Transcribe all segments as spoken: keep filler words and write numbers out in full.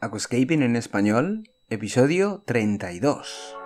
Aquascaping en español, episodio treinta y dos.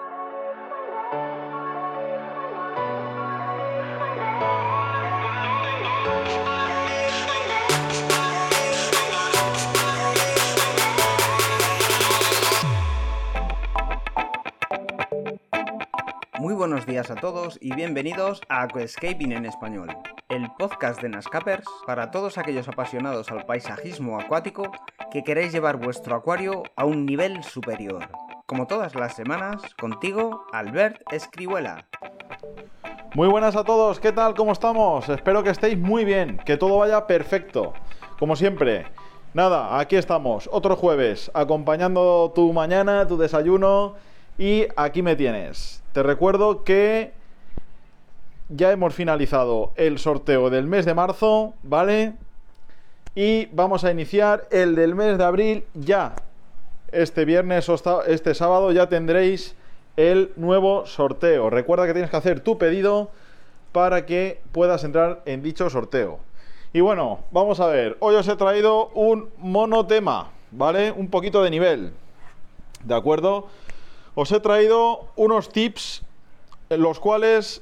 Muy buenos días a todos y bienvenidos a Aquascaping en español, el podcast de Nascapers para todos aquellos apasionados al paisajismo acuático que queréis llevar vuestro acuario a un nivel superior. Como todas las semanas, contigo, Albert Escrihuela. Muy buenas a todos, ¿qué tal? ¿Cómo estamos? Espero que estéis muy bien, que todo vaya perfecto. Como siempre, nada, aquí estamos, otro jueves, acompañando tu mañana, tu desayuno, y aquí me tienes. Te recuerdo que ya hemos finalizado el sorteo del mes de marzo, ¿vale? Y vamos a iniciar el del mes de abril ya. Este viernes o este sábado ya tendréis el nuevo sorteo. Recuerda que tienes que hacer tu pedido para que puedas entrar en dicho sorteo. Y bueno, vamos a ver. Hoy os he traído un monotema, ¿vale? Un poquito de nivel, ¿de acuerdo? Os he traído unos tips en los cuales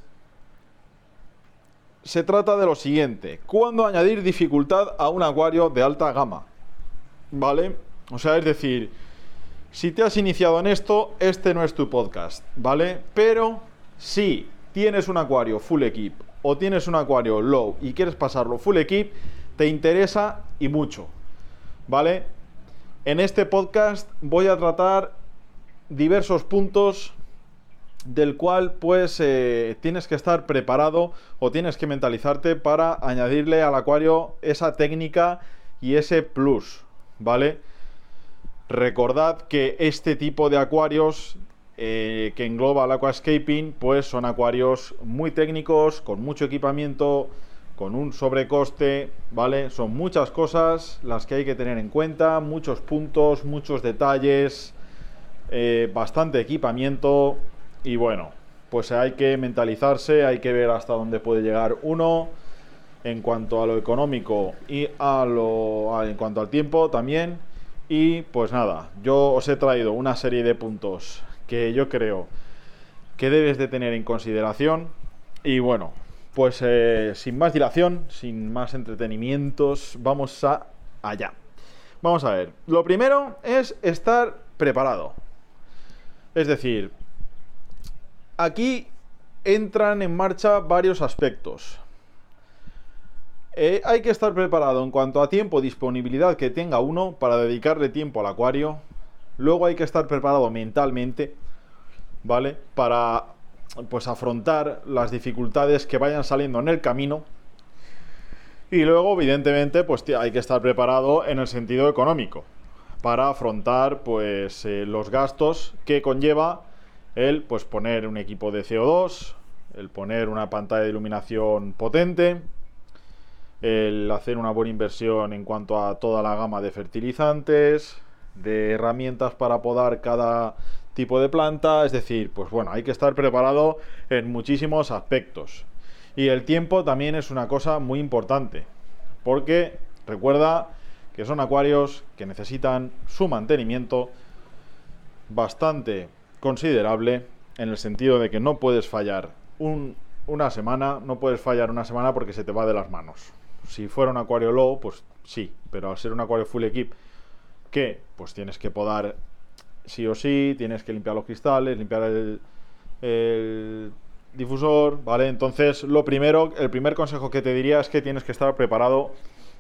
se trata de lo siguiente: ¿cuándo añadir dificultad a un acuario de alta gama? ¿Vale? O sea, es decir, si te has iniciado en esto, este no es tu podcast, ¿vale? Pero si tienes un acuario full equip o tienes un acuario low y quieres pasarlo full equip, te interesa y mucho, ¿vale? En este podcast voy a tratar diversos puntos del cual pues eh, tienes que estar preparado o tienes que mentalizarte para añadirle al acuario esa técnica y ese plus, ¿vale? Recordad que este tipo de acuarios eh, que engloba el aquascaping pues son acuarios muy técnicos, con mucho equipamiento, con un sobrecoste, ¿vale? Son muchas cosas las que hay que tener en cuenta, muchos puntos, muchos detalles, eh, bastante equipamiento. Y bueno, pues hay que mentalizarse, hay que ver hasta dónde puede llegar uno en cuanto a lo económico y a lo a, en cuanto al tiempo también. Y pues nada, yo os he traído una serie de puntos que yo creo que debes de tener en consideración. Y bueno, pues eh, sin más dilación, sin más entretenimientos, vamos a allá. Vamos a ver, lo primero es estar preparado. Es decir, aquí entran en marcha varios aspectos. Eh, hay que estar preparado en cuanto a tiempo, disponibilidad que tenga uno para dedicarle tiempo al acuario. Luego hay que estar preparado mentalmente, ¿vale? Para pues afrontar las dificultades que vayan saliendo en el camino. Y luego, evidentemente, pues hay que estar preparado en el sentido económico para afrontar pues eh, los gastos que conlleva el pues poner un equipo de C O dos, el poner una pantalla de iluminación potente, el hacer una buena inversión en cuanto a toda la gama de fertilizantes, de herramientas para podar cada tipo de planta. Es decir, pues bueno, hay que estar preparado en muchísimos aspectos. Y el tiempo también es una cosa muy importante, porque recuerda que son acuarios que necesitan su mantenimiento bastante considerable, en el sentido de que no puedes fallar un, una semana, no puedes fallar una semana porque se te va de las manos. Si fuera un acuario low, pues sí, pero al ser un acuario full equip, que pues tienes que podar sí o sí, tienes que limpiar los cristales, limpiar el, el difusor, ¿vale? Entonces, lo primero, el primer consejo que te diría es que tienes que estar preparado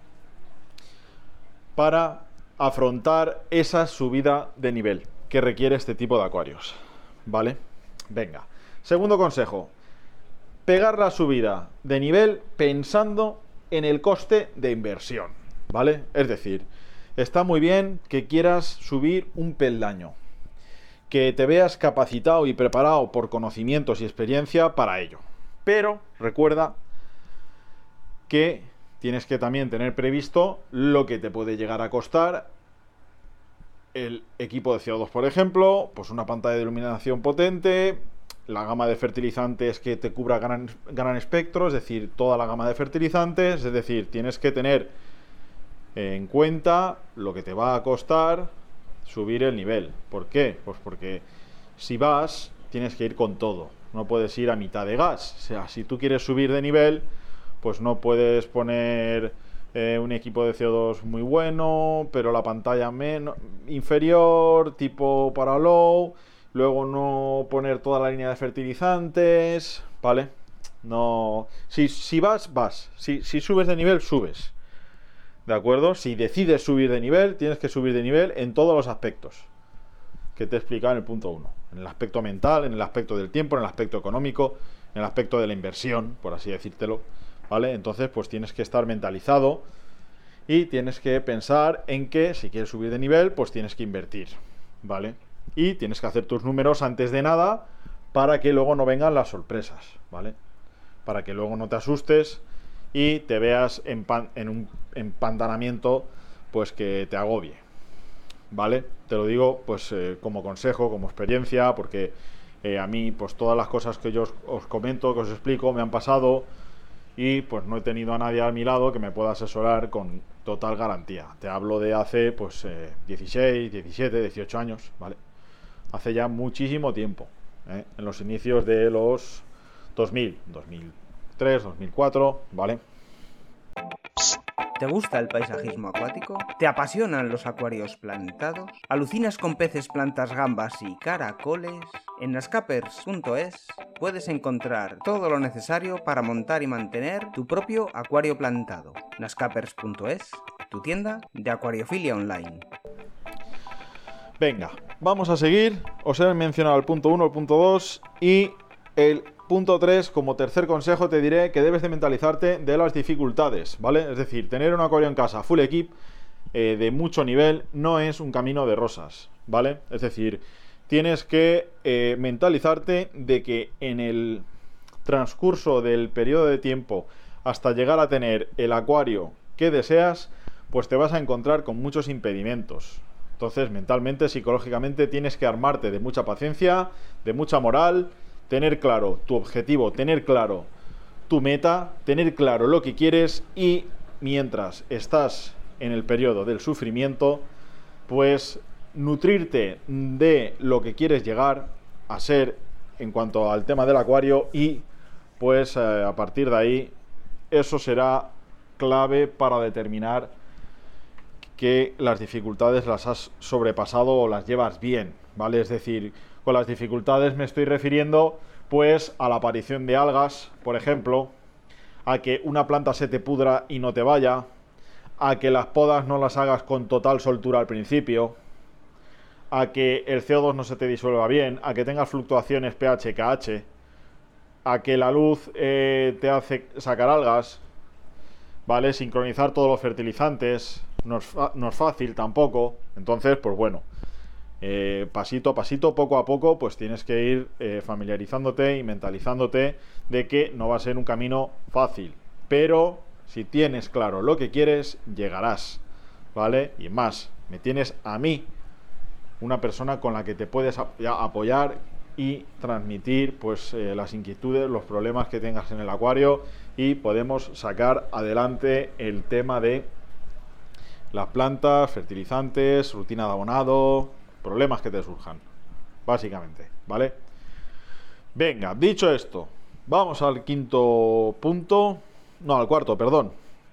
para afrontar esa subida de nivel que requiere este tipo de acuarios, ¿vale? Venga. Segundo consejo: pegar la subida de nivel pensando en el coste de inversión, ¿vale? Es decir, está muy bien que quieras subir un peldaño, que te veas capacitado y preparado por conocimientos y experiencia para ello, pero recuerda que tienes que también tener previsto lo que te puede llegar a costar el equipo de C O dos, por ejemplo, pues una pantalla de iluminación potente, la gama de fertilizantes que te cubra gran, gran espectro, es decir, toda la gama de fertilizantes. Es decir, tienes que tener en cuenta lo que te va a costar subir el nivel. ¿Por qué? Pues porque si vas, tienes que ir con todo. No puedes ir a mitad de gas. O sea, si tú quieres subir de nivel, pues no puedes poner eh, un equipo de C O dos muy bueno, pero la pantalla menos inferior, tipo para low. Luego no poner toda la línea de fertilizantes, ¿vale? No. Si, si vas, vas. Si, si subes de nivel, subes. ¿De acuerdo? Si decides subir de nivel, tienes que subir de nivel en todos los aspectos que te he explicado en el punto uno. En el aspecto mental, en el aspecto del tiempo, en el aspecto económico, en el aspecto de la inversión, por así decírtelo, ¿vale? Entonces, pues tienes que estar mentalizado y tienes que pensar en que si quieres subir de nivel, pues tienes que invertir, ¿vale? Y tienes que hacer tus números antes de nada para que luego no vengan las sorpresas, ¿vale? Para que luego no te asustes y te veas en, pan, en un empantanamiento pues que te agobie, ¿vale? Te lo digo pues eh, como consejo, como experiencia, porque eh, a mí pues todas las cosas que yo os, os comento, que os explico, me han pasado y pues no he tenido a nadie a mi lado que me pueda asesorar con total garantía. Te hablo de hace pues eh, dieciséis, diecisiete, dieciocho años, ¿vale? Hace ya muchísimo tiempo, ¿eh? En los inicios de los dos mil, dos mil tres, dos mil cuatro, ¿vale? ¿Te gusta el paisajismo acuático? ¿Te apasionan los acuarios plantados? ¿Alucinas con peces, plantas, gambas y caracoles? En nascapers punto es puedes encontrar todo lo necesario para montar y mantener tu propio acuario plantado. nascapers punto es, tu tienda de acuariofilia online. Venga, vamos a seguir. Os he mencionado el punto uno, el punto dos y el punto tres, como tercer consejo, te diré que debes de mentalizarte de las dificultades, ¿vale? Es decir, tener un acuario en casa full equip eh, de mucho nivel no es un camino de rosas, ¿vale? Es decir, tienes que eh, mentalizarte de que en el transcurso del periodo de tiempo hasta llegar a tener el acuario que deseas, pues te vas a encontrar con muchos impedimentos. Entonces, mentalmente, psicológicamente, tienes que armarte de mucha paciencia, de mucha moral, tener claro tu objetivo, tener claro tu meta, tener claro lo que quieres y mientras estás en el periodo del sufrimiento, pues nutrirte de lo que quieres llegar a ser en cuanto al tema del acuario y pues eh, a partir de ahí eso será clave para determinar que las dificultades las has sobrepasado o las llevas bien, ¿vale? Es decir, con las dificultades me estoy refiriendo pues a la aparición de algas, por ejemplo, a que una planta se te pudra y no te vaya, a que las podas no las hagas con total soltura al principio, a que el C O dos no se te disuelva bien, a que tengas fluctuaciones pH K H, a que la luz eh, te hace sacar algas, ¿vale? Sincronizar todos los fertilizantes no es, no es fácil tampoco. Entonces, pues bueno, eh, pasito a pasito, poco a poco, pues tienes que ir eh, familiarizándote y mentalizándote de que no va a ser un camino fácil, pero si tienes claro lo que quieres, llegarás, ¿vale? Y más, me tienes a mí, una persona con la que te puedes apoyar y transmitir pues eh, las inquietudes, los problemas que tengas en el acuario y podemos sacar adelante el tema de las plantas, fertilizantes, rutina de abonado, problemas que te surjan, básicamente, ¿vale? Venga, dicho esto, vamos al quinto punto, no, al cuarto, perdón.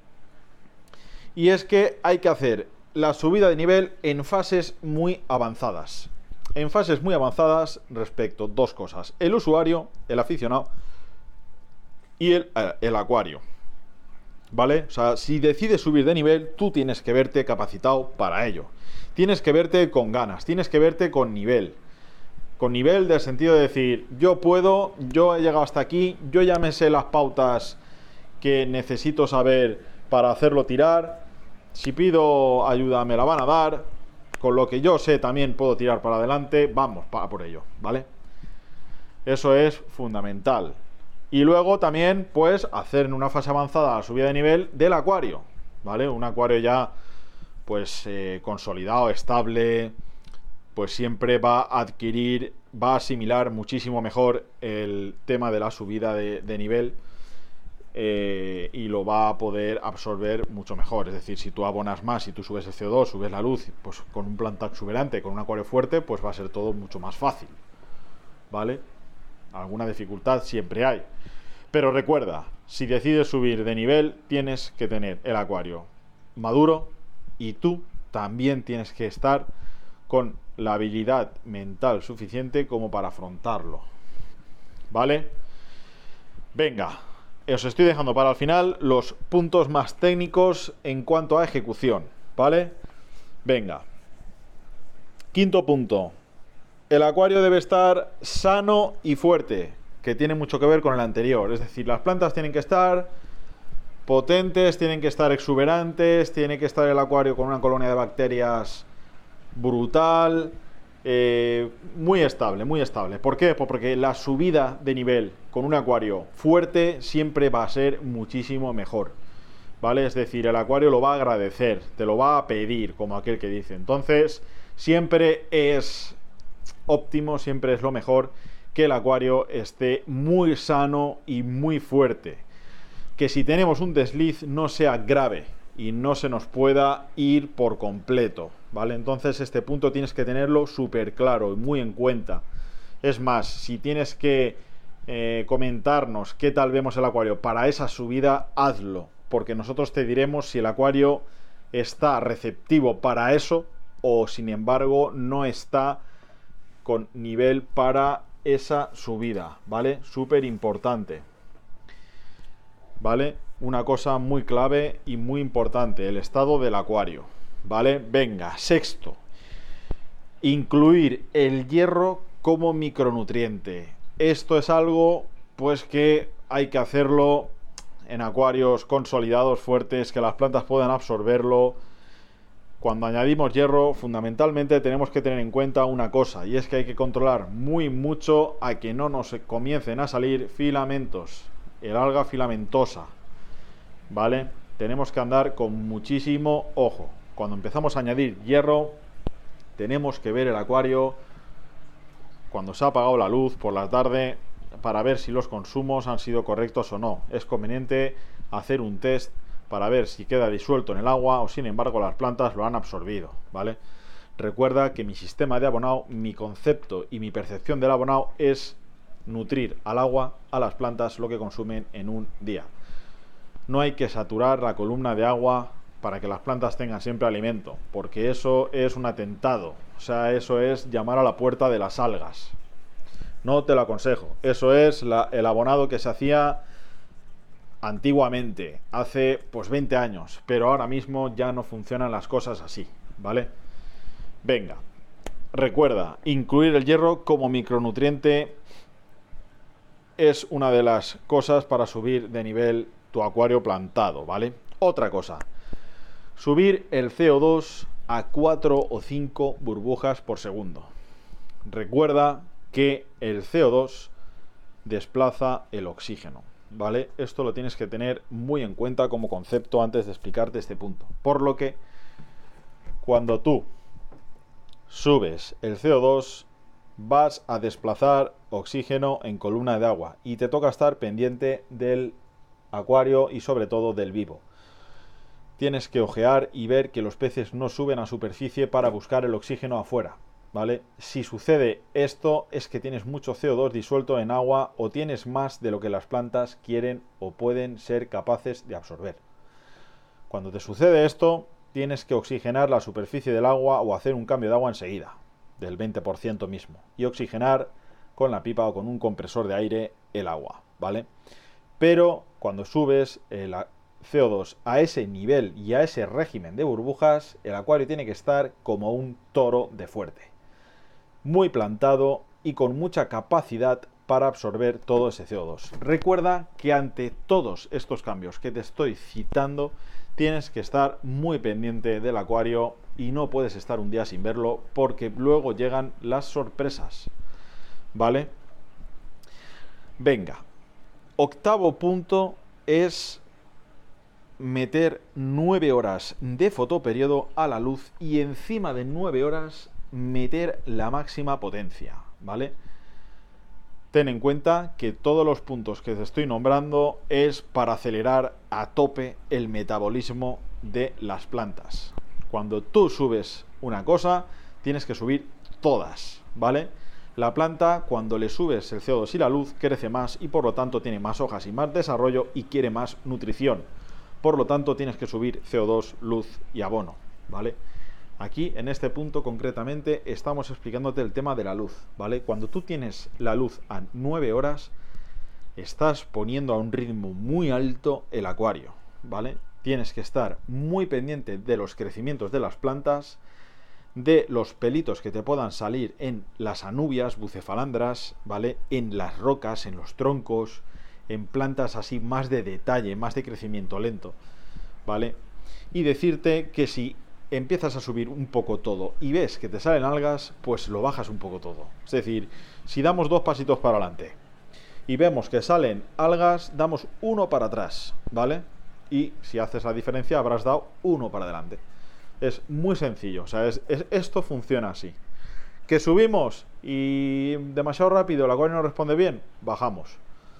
Y es que hay que hacer la subida de nivel en fases muy avanzadas. En fases muy avanzadas respecto a dos cosas: el usuario, el aficionado y el, el acuario, ¿vale? O sea, si decides subir de nivel, tú tienes que verte capacitado para ello. Tienes que verte con ganas, tienes que verte con nivel. Con nivel del sentido de decir, yo puedo, yo he llegado hasta aquí, yo ya me sé las pautas que necesito saber para hacerlo tirar. Si pido ayuda me la van a dar. Con lo que yo sé también puedo tirar para adelante. Vamos para por ello, ¿vale? Eso es fundamental. Y luego también, pues, hacer en una fase avanzada la subida de nivel del acuario, ¿vale? Un acuario ya, pues, eh, consolidado, estable, pues siempre va a adquirir, va a asimilar muchísimo mejor el tema de la subida de, de nivel eh, y lo va a poder absorber mucho mejor. Es decir, si tú abonas más, si tú subes el C O dos, subes la luz, pues con un planta exuberante, con un acuario fuerte, pues va a ser todo mucho más fácil, ¿vale? Alguna dificultad siempre hay. Pero recuerda, si decides subir de nivel, tienes que tener el acuario maduro y tú también tienes que estar con la habilidad mental suficiente como para afrontarlo, ¿vale? Venga, os estoy dejando para el final los puntos más técnicos en cuanto a ejecución, ¿vale? Venga. Quinto punto. El acuario debe estar sano y fuerte, que tiene mucho que ver con el anterior. Es decir, las plantas tienen que estar potentes, tienen que estar exuberantes, tiene que estar el acuario con una colonia de bacterias brutal, eh, muy estable, muy estable. ¿Por qué? Pues porque la subida de nivel con un acuario fuerte siempre va a ser muchísimo mejor, ¿vale? Es decir, el acuario lo va a agradecer, te lo va a pedir, como aquel que dice. Entonces, siempre es óptimo, siempre es lo mejor que el acuario esté muy sano y muy fuerte. Que si tenemos un desliz no sea grave y no se nos pueda ir por completo, ¿vale? Entonces este punto tienes que tenerlo súper claro y muy en cuenta. Es más, si tienes que eh, comentarnos qué tal vemos el acuario para esa subida, hazlo, porque nosotros te diremos si el acuario está receptivo para eso o sin embargo no está con nivel para esa subida, ¿vale? Súper importante, ¿vale? Una cosa muy clave y muy importante, el estado del acuario, ¿vale? Venga, sexto, incluir el hierro como micronutriente. Esto es algo, pues, que hay que hacerlo en acuarios consolidados, fuertes, que las plantas puedan absorberlo. Cuando añadimos hierro, fundamentalmente tenemos que tener en cuenta una cosa, y es que hay que controlar muy mucho a que no nos comiencen a salir filamentos, el alga filamentosa, ¿vale? Tenemos que andar con muchísimo ojo. Cuando empezamos a añadir hierro, tenemos que ver el acuario cuando se ha apagado la luz por la tarde para ver si los consumos han sido correctos o no. Es conveniente hacer un test para ver si queda disuelto en el agua o sin embargo las plantas lo han absorbido, ¿vale? Recuerda que mi sistema de abonado, mi concepto y mi percepción del abonado es nutrir al agua, a las plantas, lo que consumen en un día. No hay que saturar la columna de agua para que las plantas tengan siempre alimento, porque eso es un atentado, o sea, eso es llamar a la puerta de las algas. No te lo aconsejo. Eso es la, el abonado que se hacía antiguamente, hace pues veinte años, pero ahora mismo ya no funcionan las cosas así, ¿vale? Venga, recuerda, incluir el hierro como micronutriente es una de las cosas para subir de nivel tu acuario plantado, ¿vale? Otra cosa, subir el C O dos a cuatro o cinco burbujas por segundo. Recuerda que el C O dos desplaza el oxígeno, ¿vale? Esto lo tienes que tener muy en cuenta como concepto antes de explicarte este punto. Por lo que, cuando tú subes el C O dos, vas a desplazar oxígeno en columna de agua y te toca estar pendiente del acuario y sobre todo del vivo. Tienes que ojear y ver que los peces no suben a superficie para buscar el oxígeno afuera, ¿vale? Si sucede esto es que tienes mucho C O dos disuelto en agua o tienes más de lo que las plantas quieren o pueden ser capaces de absorber. Cuando te sucede esto, tienes que oxigenar la superficie del agua o hacer un cambio de agua enseguida, del veinte por ciento mismo, y oxigenar con la pipa o con un compresor de aire el agua, ¿vale? Pero cuando subes el C O dos a ese nivel y a ese régimen de burbujas, el acuario tiene que estar como un toro de fuerte, muy plantado y con mucha capacidad para absorber todo ese C O dos. Recuerda que ante todos estos cambios que te estoy citando, tienes que estar muy pendiente del acuario y no puedes estar un día sin verlo porque luego llegan las sorpresas, ¿vale? Venga, octavo punto es meter nueve horas de fotoperiodo a la luz y encima de nueve horas meter la máxima potencia, ¿vale? ten en cuenta que todos los puntos que te estoy nombrando es para acelerar a tope el metabolismo de las plantas. Cuando tú subes una cosa, tienes que subir todas, ¿vale? La planta, cuando le subes el C O dos y la luz, crece más y por lo tanto tiene más hojas y más desarrollo y quiere más nutrición. Por lo tanto, tienes que subir C O dos, luz y abono, ¿vale? Aquí, en este punto concretamente, estamos explicándote el tema de la luz, ¿vale? Cuando tú tienes la luz a nueve horas, estás poniendo a un ritmo muy alto el acuario, ¿vale? Tienes que estar muy pendiente de los crecimientos de las plantas, de los pelitos que te puedan salir en las anubias, bucefalandras, ¿vale? En las rocas, en los troncos, en plantas así más de detalle, más de crecimiento lento, ¿vale? Y decirte que si empiezas a subir un poco todo y ves que te salen algas, pues lo bajas un poco todo. Es decir, si damos dos pasitos para adelante y vemos que salen algas, damos uno para atrás, ¿vale? Y si haces la diferencia, habrás dado uno para adelante. Es muy sencillo, o sea, es, es, esto funciona así. Que subimos y demasiado rápido, el acuario no responde bien, bajamos.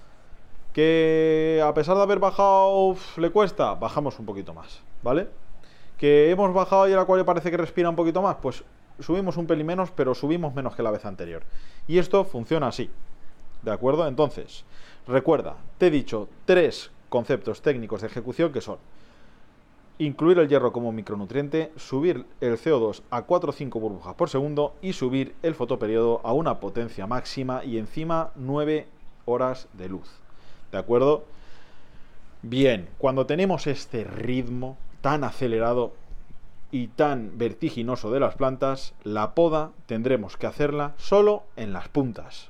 Que a pesar de haber bajado uf, le cuesta, bajamos un poquito más, ¿vale? Que hemos bajado y el acuario parece que respira un poquito más, pues subimos un pelín menos, pero subimos menos que la vez anterior. Y esto funciona así, ¿de acuerdo? Entonces, recuerda, te he dicho tres conceptos técnicos de ejecución que son: incluir el hierro como micronutriente, subir el C O dos a cuatro o cinco burbujas por segundo y subir el fotoperiodo a una potencia máxima y encima nueve horas de luz. ¿De acuerdo? Bien, cuando tenemos este ritmo tan acelerado y tan vertiginoso de las plantas, la poda tendremos que hacerla solo en las puntas.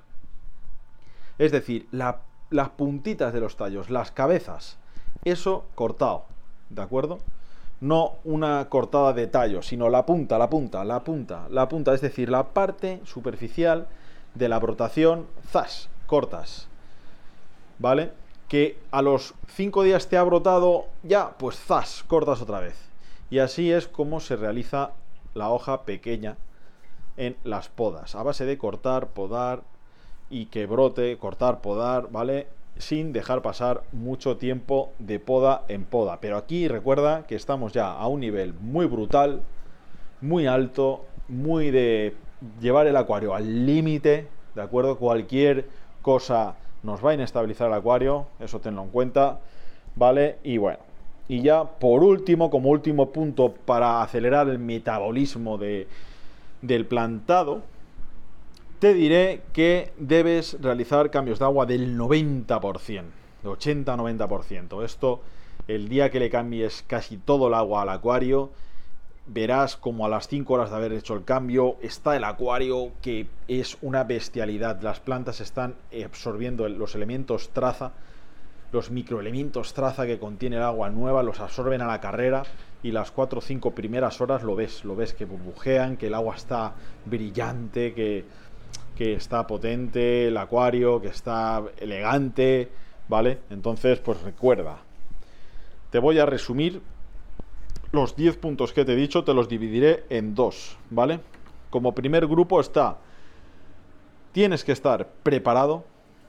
Es decir, la, las puntitas de los tallos, las cabezas, eso cortado. ¿De acuerdo? No una cortada de tallo, sino la punta, la punta, la punta, la punta, es decir, la parte superficial de la brotación, zas, cortas, ¿vale? Que a los cinco días te ha brotado, ya, pues zas, cortas otra vez. Y así es como se realiza la hoja pequeña en las podas, a base de cortar, podar y que brote, cortar, podar, ¿vale? Sin dejar pasar mucho tiempo de poda en poda. Pero aquí recuerda que estamos ya a un nivel muy brutal, muy alto, muy de llevar el acuario al límite, ¿de acuerdo? Cualquier cosa nos va a inestabilizar el acuario, eso tenlo en cuenta, ¿vale? Y bueno, y ya por último, como último punto para acelerar el metabolismo de, del plantado, te diré que debes realizar cambios de agua del noventa por ciento, de ochenta a noventa por ciento. Esto, el día que le cambies casi todo el agua al acuario, verás como a las cinco horas de haber hecho el cambio está el acuario que es una bestialidad. Las plantas están absorbiendo los elementos traza, los microelementos traza que contiene el agua nueva, los absorben a la carrera y las cuatro o cinco primeras horas lo ves, lo ves que burbujean, que el agua está brillante, que, que está potente el acuario, que está elegante, ¿vale? Entonces, pues recuerda, te voy a resumir los diez puntos que te he dicho, te los dividiré en dos, ¿vale? Como primer grupo está, tienes que estar preparado,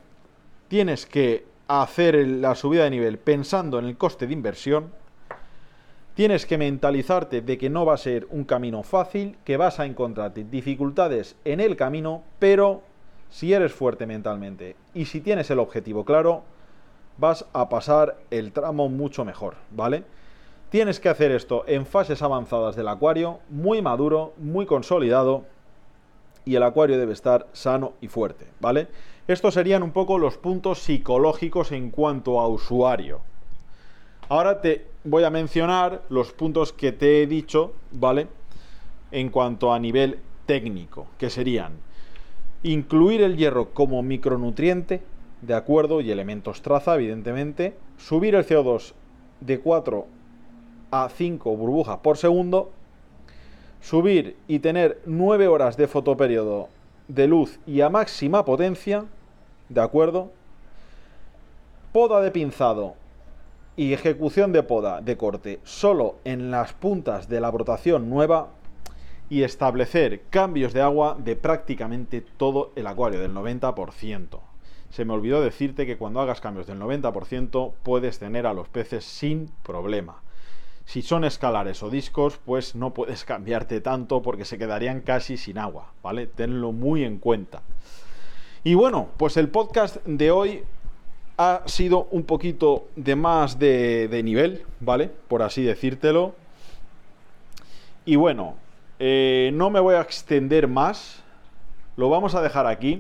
tienes que hacer la subida de nivel pensando en el coste de inversión, tienes que mentalizarte de que no va a ser un camino fácil, que vas a encontrarte dificultades en el camino, pero si eres fuerte mentalmente y si tienes el objetivo claro, vas a pasar el tramo mucho mejor, ¿vale? Tienes que hacer esto en fases avanzadas del acuario, muy maduro, muy consolidado, y el acuario debe estar sano y fuerte, ¿vale? Estos serían un poco los puntos psicológicos en cuanto a usuario. Ahora te voy a mencionar los puntos que te he dicho, ¿vale? En cuanto a nivel técnico, que serían incluir el hierro como micronutriente, ¿de acuerdo? Y elementos traza, evidentemente. Subir el C O dos de cuatro a cinco burbujas por segundo. Subir y tener nueve horas de fotoperiodo de luz y a máxima potencia, ¿de acuerdo? Poda de pinzado y ejecución de poda de corte solo en las puntas de la brotación nueva y establecer cambios de agua de prácticamente todo el acuario, del noventa por ciento. se me olvidó decirte que cuando hagas cambios del noventa por ciento puedes tener a los peces sin problema. Si son escalares o discos, pues no puedes cambiarte tanto porque se quedarían casi sin agua, ¿vale? Tenlo muy en cuenta. Y bueno, pues el podcast de hoy ha sido un poquito de más de, de nivel, ¿vale? Por así decírtelo. Y bueno, eh, no me voy a extender más. Lo vamos a dejar aquí.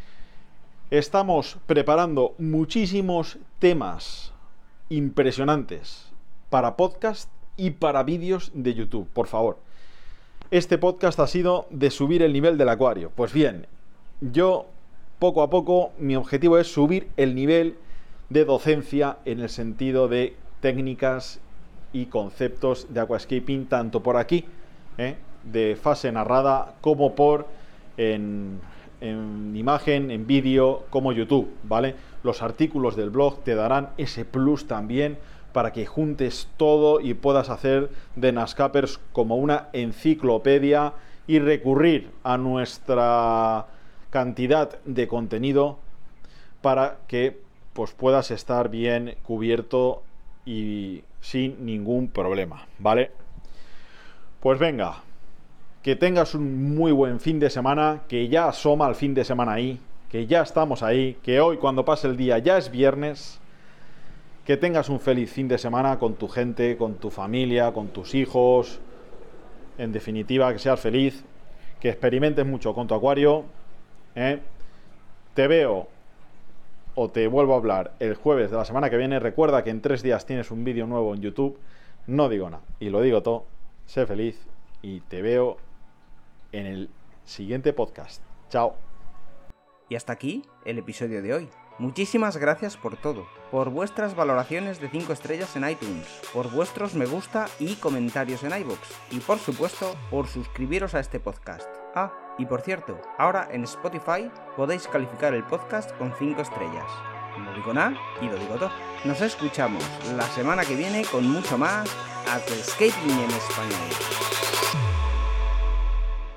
Estamos preparando muchísimos temas impresionantes para podcast y para vídeos de YouTube, por favor. Este podcast ha sido de subir el nivel del acuario. Pues bien, yo poco a poco mi objetivo es subir el nivel de docencia en el sentido de técnicas y conceptos de aquascaping, tanto por aquí, ¿eh? de fase narrada, como por en, en imagen, en vídeo, como YouTube, ¿vale? Los artículos del blog te darán ese plus también para que juntes todo y puedas hacer de Nascapers como una enciclopedia y recurrir a nuestra cantidad de contenido para que pues puedas estar bien cubierto y sin ningún problema, ¿vale? Pues venga, que tengas un muy buen fin de semana, que ya asoma el fin de semana ahí, que ya estamos ahí, que hoy cuando pase el día ya es viernes, que tengas un feliz fin de semana con tu gente, con tu familia, con tus hijos, en definitiva, que seas feliz, que experimentes mucho con tu acuario, ¿eh? Te veo o te vuelvo a hablar el jueves de la semana que viene. Recuerda que en tres días tienes un vídeo nuevo en YouTube. No digo nada y lo digo todo. Sé feliz y te veo en el siguiente podcast. Chao. Y hasta aquí el episodio de hoy. Muchísimas gracias por todo, por vuestras valoraciones de cinco estrellas en iTunes, por vuestros me gusta y comentarios en iVoox, y por supuesto, por suscribiros a este podcast. Ah, y por cierto, ahora en Spotify podéis calificar el podcast con cinco estrellas. No digo nada y lo digo todo. Nos escuchamos la semana que viene con mucho más Aquascaping en español.